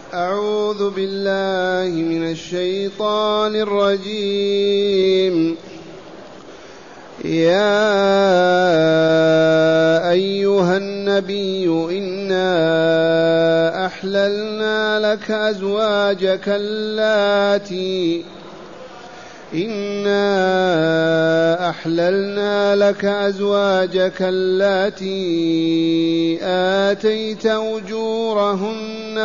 أعوذ بالله من الشيطان الرجيم. يا أيها النبي إنا أحللنا لك أزواجك اللاتي آتيت أجورهن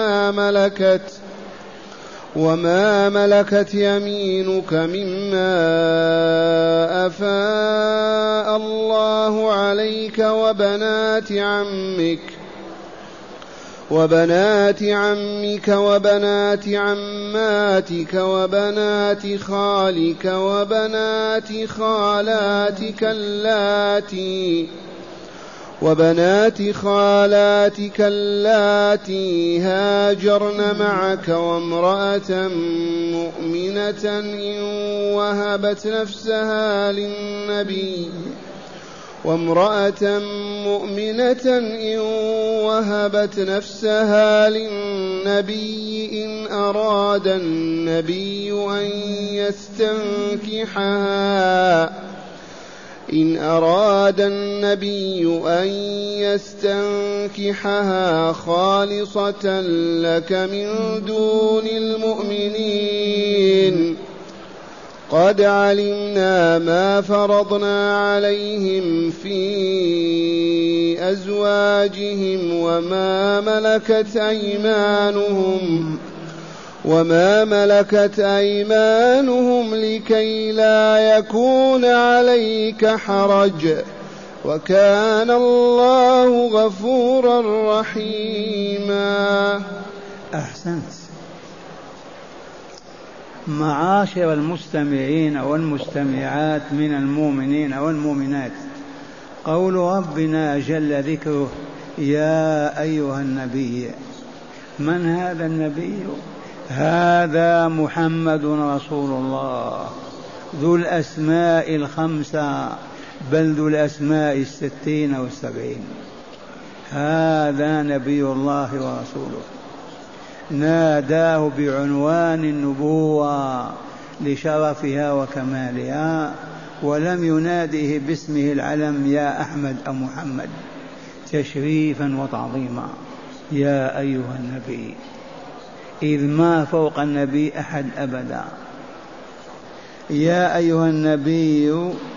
وما ملكت يمينك مما أفاء الله عليك وبنات عمك وبنات عماتك وبنات خالك وبنات خالاتك اللاتي هاجرن معك وامرأة مؤمنة إن وهبت نفسها للنبي إن أراد النبي أن يستنكحها خالصة لك من دون المؤمنين. قد علمنا ما فرضنا عليهم في أزواجهم وما ملكت أيمانهم لكي لا يكون عليك حرج، وكان الله غفورا رحيما. أحسنت. معاشر المستمعين والمستمعات من المؤمنين والمؤمنات، قول ربنا جل ذكره يا أيها النبي. من هذا النبي؟ هذا محمد رسول الله ذو الأسماء الخمسة، بل ذو الأسماء 60 و70. هذا نبي الله ورسوله، ناداه بعنوان النبوة لشرفها وكمالها، ولم يناده باسمه العلم يا أحمد أو محمد، تشريفا وتعظيما. يا أيها النبي، إذ ما فوق النبي أحد أبدا. يا أيها النبي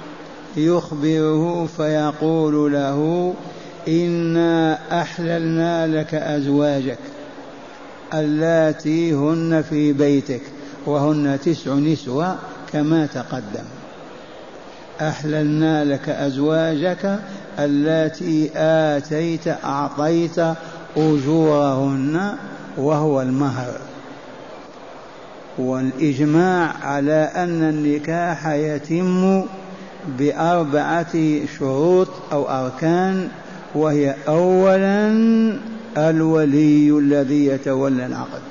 يخبره فيقول له إنا أحللنا لك أزواجك اللاتي هن في بيتك، وهن 9 نسوة كما تقدم. أحللنا لك أزواجك اللاتي أعطيت أجورهن، وهو المهر. والإجماع على أن النكاح يتم ب4 شروط أو أركان، وهي أولا الولي الذي يتولى العقد،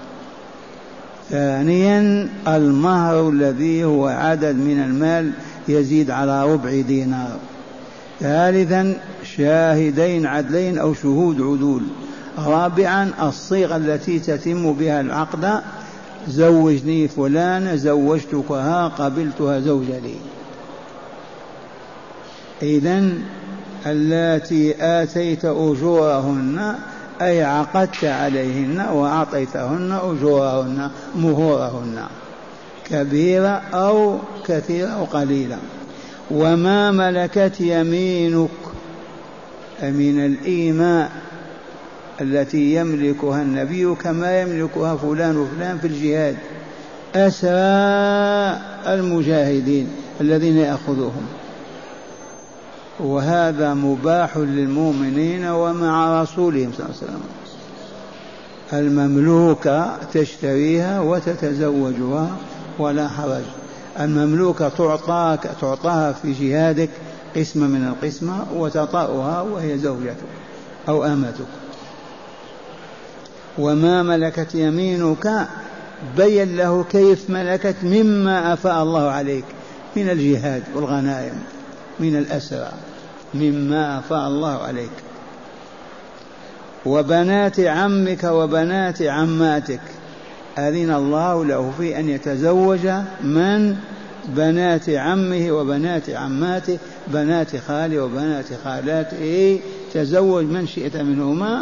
ثانيا المهر الذي هو عدد من المال يزيد على 4 دينار، ثالثا شاهدين عدلين أو شهود عدول، رابعا الصيغة التي تتم بها العقد: زوجني فلان، زوجتكها، قبلتها زوجة لي. إذن اللاتي آتيت أجورهن أي عقدت عليهن وأعطيتهن أجورهن مهورهن، كبيرة أو كثيرة أو قليلة. وما ملكت يمينك من الإيماء التي يملكها النبي كما يملكها فلان وفلان في الجهاد، أسرى المجاهدين الذين يأخذوهم، وهذا مباح للمؤمنين ومع رسولهم صلى الله عليه وسلم. المملوكة تشتريها وتتزوجها ولا حرج. المملوكة تعطاها في جهادك قسم من القسمة وتطأها وهي زوجتك أو أمتك. وما ملكت يمينك بين له كيف ملكت مما أفاء الله عليك من الجهاد والغنائم، من الأسرى، مما أفاء الله عليك. وبنات عمك وبنات عماتك، أذن الله له في أن يتزوج من بنات عمه وبنات عماته، بنات خاله وبنات خالاته، تزوج من شئت منهما.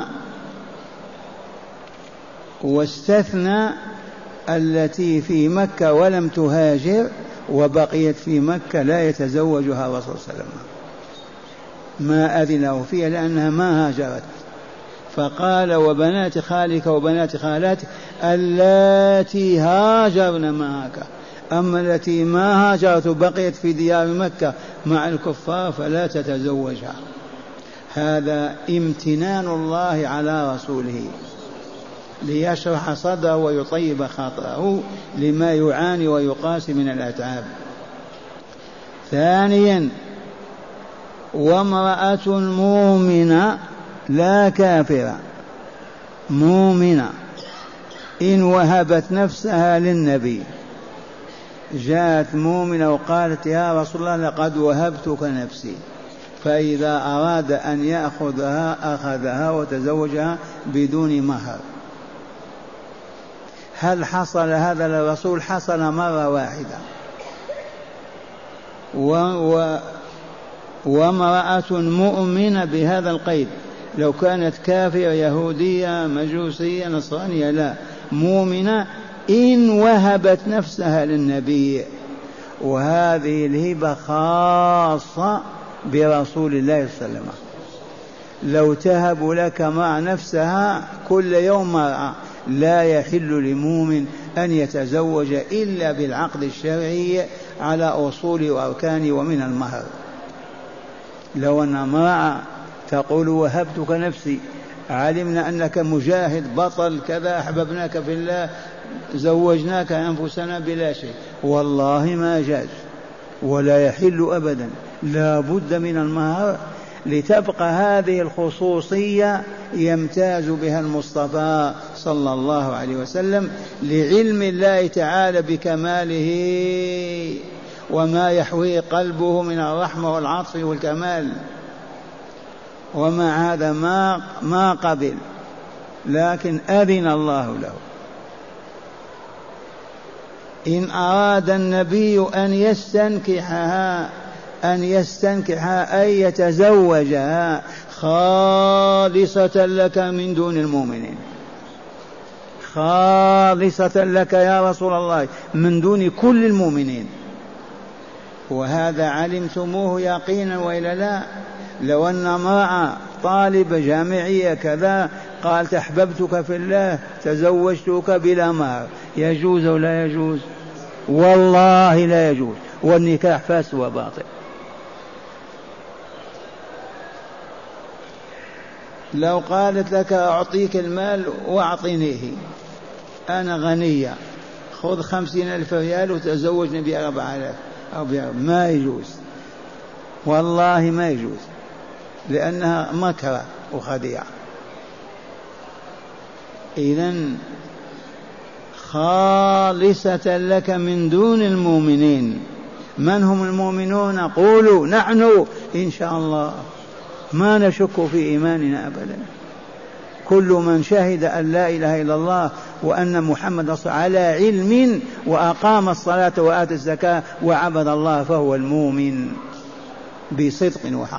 واستثنى التي في مكة ولم تهاجر وبقيت في مكة لا يتزوجها الرسول صلى الله عليه وسلم، ما أذن له فيها لأنها ما هاجرت. فقال وبنات خالك وبنات خالاتك اللاتي هاجرن معك، أما التي ما هاجرت بقيت في ديار مكة مع الكفار فلا تتزوجها. هذا امتنان الله على رسوله ليشرح صدره ويطيب خاطره لما يعاني ويقاسي من الأتعاب. ثانيا وامرأة مؤمنة لا كافرة، مؤمنة إن وهبت نفسها للنبي، جاءت مؤمنة وقالت يا رسول الله لقد وهبتك نفسي، فإذا أراد أن يأخذها أخذها وتزوجها بدون مهر. هل حصل هذا للرسول؟ حصل مرة واحدة. وامرأة مؤمنة بهذا القيد، لو كانت كافرة يهودية مجوسية نصرانية لا، مؤمنة إن وهبت نفسها للنبي. وهذه الهبة خاصة برسول الله صلى الله عليه وسلم. لو تهب لك مع نفسها كل يوم مرأة، لا يحل لمؤمن أن يتزوج إلا بالعقد الشرعي على أصول وأركان ومن المهر. لو أن امرأة تقول وهبتك نفسي، علمنا أنك مجاهد بطل كذا، أحببناك في الله، زوجناك أنفسنا بلا شيء، والله ما جاز ولا يحل أبدا، لا بد من المهر لتبقى هذه الخصوصية يمتاز بها المصطفى صلى الله عليه وسلم، لعلم الله تعالى بكماله وما يحويه قلبه من الرحمة والعطف والكمال. ومع هذا ما قبل، لكن أذن الله له. إن أراد النبي أن يستنكحها أي يتزوجها خالصة لك من دون المؤمنين، خالصة لك يا رسول الله من دون كل المؤمنين. وهذا علمتموه يقينا وإلا لا؟ لو أن امرأة طالبة جامعية كذا قالت أحببتك في الله تزوجتك بلا مهر، يجوز أو لا يجوز؟ والله لا يجوز، والنكاح فاسد وباطل. لو قالت لك أعطيك المال وأعطنيه، أنا غنية، خذ 50,000 ريال وتزوجني ب4,000 أو ما يجوز، والله ما يجوز، لأنها مكرة وخديعة. إذن خالصة لك من دون المؤمنين. من هم المؤمنون؟ قولوا نحن إن شاء الله، ما نشك في إيماننا أبدا. كل من شهد أن لا إله إلا الله وأن محمد على علم وأقام الصلاة وآتى الزكاة وعبد الله فهو المؤمن بصدق وحق.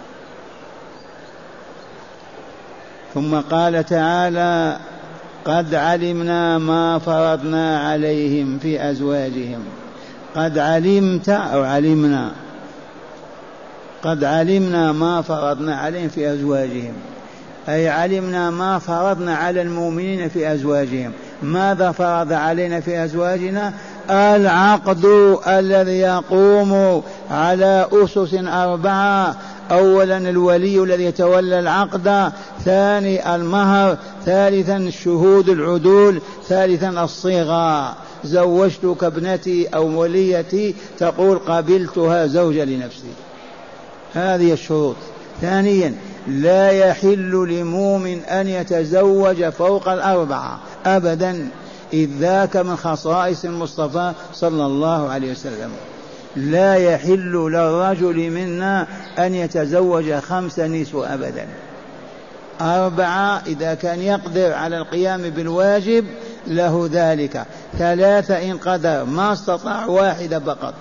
ثم قال تعالى قد علمنا ما فرضنا عليهم في أزواجهم. قد علمت أو علمنا، قد علمنا ما فرضنا عليهم في أزواجهم، أي علمنا ما فرضنا على المؤمنين في أزواجهم. ماذا فرض علينا في أزواجنا؟ العقد الذي يقوم على أسس 4: أولا الولي الذي يتولى العقد، ثاني المهر، ثالثا شهود العدول، ثالثا الصيغة. زوجتك ابنتي أو وليتي تقول قبلتها زوجة لنفسي، هذه الشروط. ثانيا لا يحل لمؤمن أن يتزوج فوق 4 أبدا، إذ ذاك من خصائص المصطفى صلى الله عليه وسلم. لا يحل للرجل منا أن يتزوج 5 نسوة أبدا، 4 إذا كان يقدر على القيام بالواجب له ذلك، 3 إن قدر، ما استطاع 1 فقط،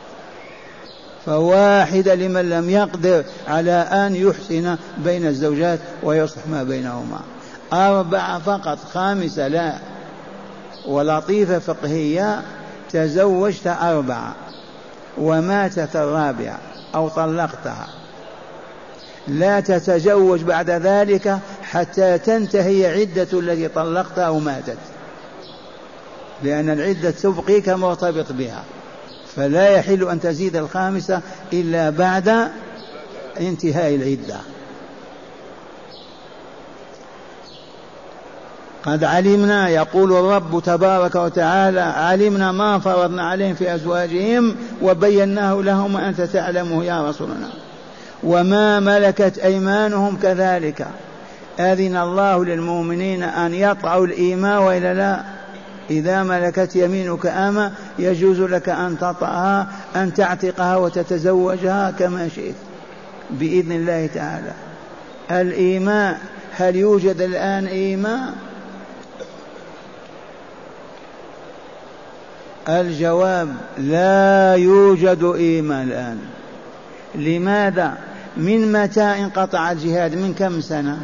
فواحدة لمن لم يقدر على أن يحسن بين الزوجات ويصلح ما بينهما. 4 فقط، 5 لا. ولطيفة فقهية: تزوجت 4 وماتت 4 أو طلقتها، لا تتزوج بعد ذلك حتى تنتهي عدة التي طلقتها أو ماتت، لأن العدة تبقيك مرتبط بها، فلا يحل أن تزيد 5 إلا بعد انتهاء العدة. قد علمنا، يقول الرب تبارك وتعالى: علمنا ما فرضنا عليهم في أزواجهم وبيناه لهم وأنت تعلمه يا رسولنا. وما ملكت أيمانهم كذلك، أذن الله للمؤمنين أن يطعوا الإيماء وإلا لا. إذا ملكت يمينك أما يجوز لك أن تطعها، أن تعتقها وتتزوجها كما شئت بإذن الله تعالى. الإيماء، هل يوجد الآن إيماء؟ الجواب: لا يوجد إيماء الآن. لماذا؟ من متى انقطع الجهاد؟ من كم سنة؟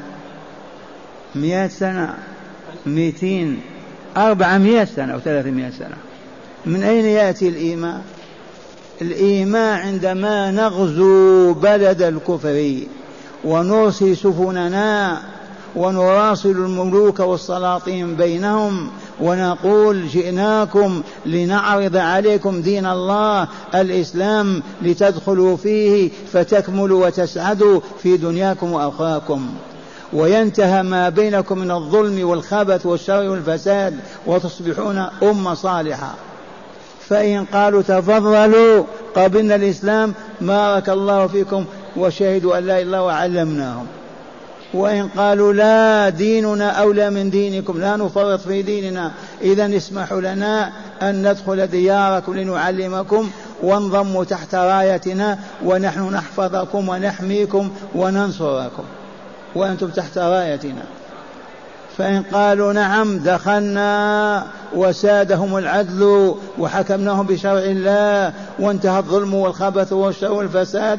100 سنة، 200، 400 سنة أو 300 سنة. من أين يأتي الإيماء؟ الإيماء عندما نغزو بلد الكفر ونرسل سفننا ونراسل الملوك والسلاطين بينهم ونقول: جئناكم لنعرض عليكم دين الله الإسلام لتدخلوا فيه فتكملوا وتسعدوا في دنياكم وأخراكم، وينتهى ما بينكم من الظلم والخبث والشر والفساد وتصبحون أمة صالحة. فإن قالوا: تفضلوا قبلنا الإسلام، بارك الله فيكم وشهدوا أن لا إله إلا الله وعلمناهم. وإن قالوا: لا، ديننا أولى من دينكم، لا نفرط في ديننا، إذن اسمحوا لنا أن ندخل دياركم لنعلمكم وانضموا تحت رايتنا ونحن نحفظكم ونحميكم وننصركم وأنتم تحت رايتنا. فإن قالوا: نعم، دخلنا وسادهم العدل وحكمناهم بشرع الله وانتهى الظلم والخبث والشر والفساد،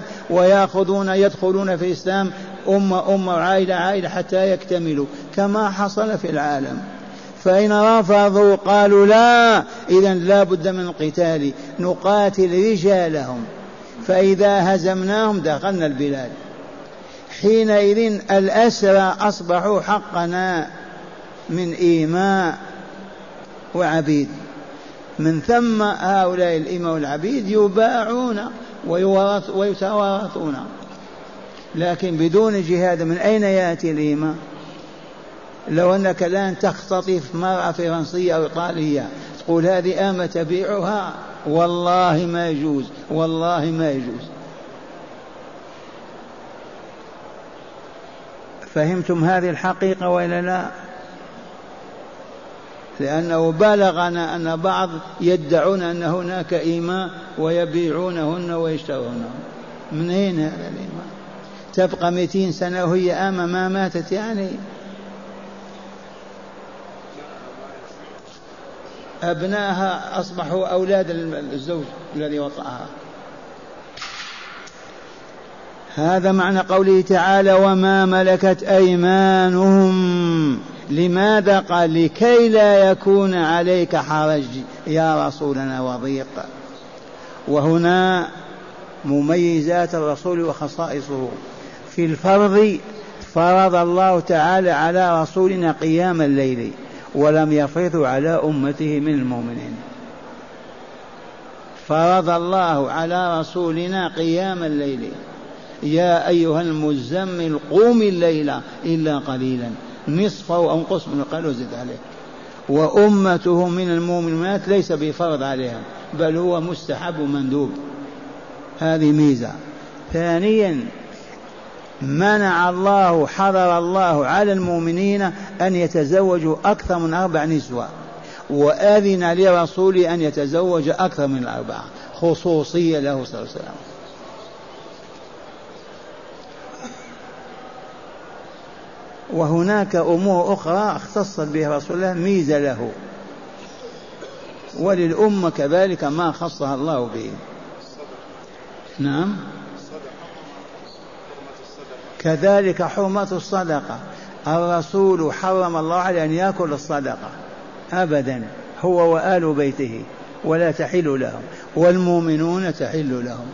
يدخلون في الإسلام أمة عائلة حتى يكتملوا كما حصل في العالم. فإن رفضوا قالوا: لا، إذن لا بد من القتال، نقاتل رجالهم، فإذا هزمناهم دخلنا البلاد. حينئذ الأسرى أصبحوا حقنا من إيماء وعبيد. من ثم هؤلاء الإماء والعبيد يباعون ويتوارثون، لكن بدون جهاد من أين يأتي الإيماء؟ لو أنك الآن تختطف مرأة فرنسية أو إيطالية تقول: هذه آمة تبيعها، والله ما يجوز، والله ما يجوز. فهمتم هذه الحقيقة وإلا لا؟ لأنه بلغنا أن بعض يدعون أن هناك إيماء ويبيعونهن ويشترونهن. من أين هذا الإيماء؟ تبقى 200 سنة وهي آمة ما ماتت يعني. أبنائها أصبحوا أولاد الزوج الذي وطأها. هذا معنى قوله تعالى: وما ملكت أيمانهم. لماذا؟ قال: لكي لا يكون عليك حرج يا رسولنا وضيق. وهنا مميزات الرسول وخصائصه. في الفرض فرض الله تعالى على رسولنا قيام الليل، ولم يفرض على أمته من المؤمنين. فرض الله على رسولنا قيام الليل: يا أيها المزمل قوم الليل إلا قليلا نصفه أو انقص منه قال وزد عليه. وأمته من المؤمنات ليس بفرض عليها، بل هو مستحب ومندوب. هذه ميزة. ثانيا، منع الله، حرر الله على المؤمنين أن يتزوجوا أكثر من 4 نسوة، وآذن لرسوله أن يتزوج أكثر من 4، خصوصية له صلى الله عليه وسلم. وهناك أمور أخرى اختصت بها رسول الله ميزة له، وللأمة كذلك ما خصها الله به. نعم، كذلك حرمة الصدقة، الرسول حرم الله عليه أن يأكل الصدقة أبدا، هو وآل بيته، ولا تحل لهم، والمؤمنون تحل لهم.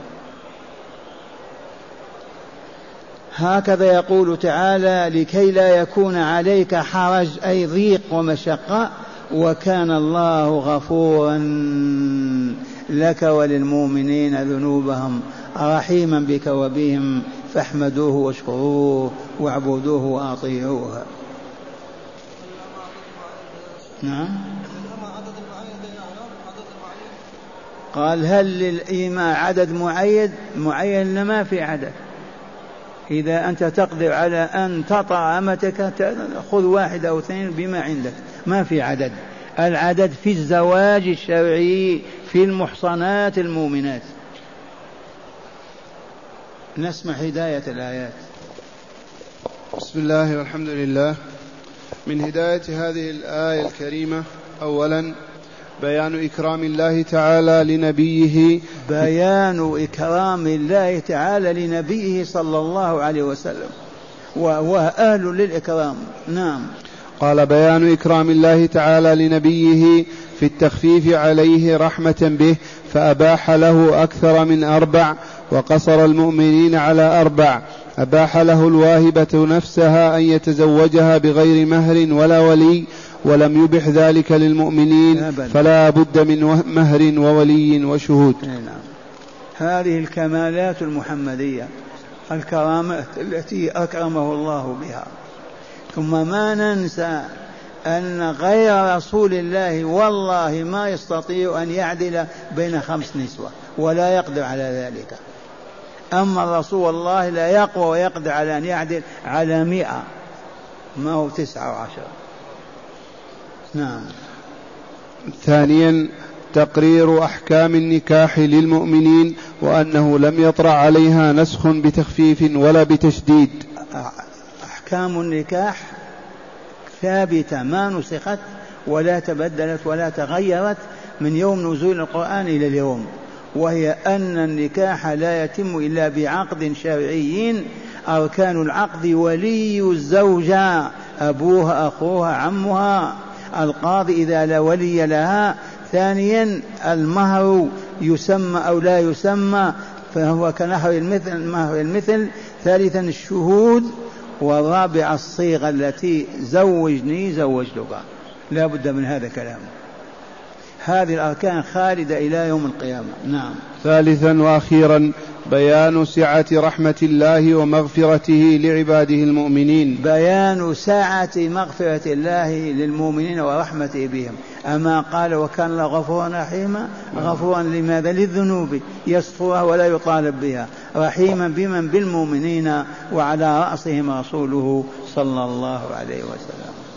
هكذا يقول تعالى: لكي لا يكون عليك حرج، أي ضيق ومشقة، وكان الله غفورا لك وللمؤمنين ذنوبهم رحيما بك وبهم، فاحمدوه واشكروه واعبدوه وأطيعوه. نعم، قال: هل للإيمان عدد معين؟ لما في عدد. إذا أنت تقدر على أن تطع أمتك خذ واحد أو اثنين بما عندك، ما في عدد. العدد في الزواج الشرعي في المحصنات المؤمنات. نسمع هداية الآيات. بسم الله والحمد لله. من هداية هذه الآية الكريمة: أولا بيان إكرام الله تعالى لنبيه، بيان إكرام الله تعالى لنبيه صلى الله عليه وسلم، وهو أهل للإكرام. نعم. قال: بيان إكرام الله تعالى لنبيه في التخفيف عليه رحمة به، فأباح له أكثر من 4 وقصر المؤمنين على 4. أباح له الواهبة نفسها أن يتزوجها بغير مهر ولا ولي، ولم يبح ذلك للمؤمنين، فلا بد من مهر وولي وشهود. هذه الكمالات المحمدية، الكرامات التي أكرمه الله بها. ثم ما ننسى أن غير رسول الله والله ما يستطيع أن يعدل بين 5 نسوة، ولا يقدر على ذلك. أما رسول الله لا يقوى ويقدر على أن يعدل على 100، ما هو 19. نعم. ثانيا تقرير أحكام النكاح للمؤمنين، وأنه لم يطرأ عليها نسخ بتخفيف ولا بتشديد. أحكام النكاح ثابتة، ما نسخت ولا تبدلت ولا تغيرت من يوم نزول القرآن إلى اليوم، وهي أن النكاح لا يتم إلا بعقد شرعي. أركان العقد: ولي الزوجة، أبوها، أخوها، عمها، القاضي إذا لا ولي لها. ثانيا المهر، يسمى أو لا يسمى، فهو كنهر المثل. ثالثا الشهود. والرابع الصيغة التي زوجني زوجتك، لا بد من هذا الكلام. هذه الأركان خالدة إلى يوم القيامة. نعم. ثالثا وأخيرا بيان سعة رحمة الله ومغفرته لعباده المؤمنين. بيان سعة مغفرة الله للمؤمنين ورحمته بهم. أما قال: وكان الله غفورا رحيما. غفورا لماذا؟ للذنوب يسترها ولا يطالب بها. رحيما بمن؟ بالمؤمنين، وعلى رأسهم رسوله صلى الله عليه وسلم.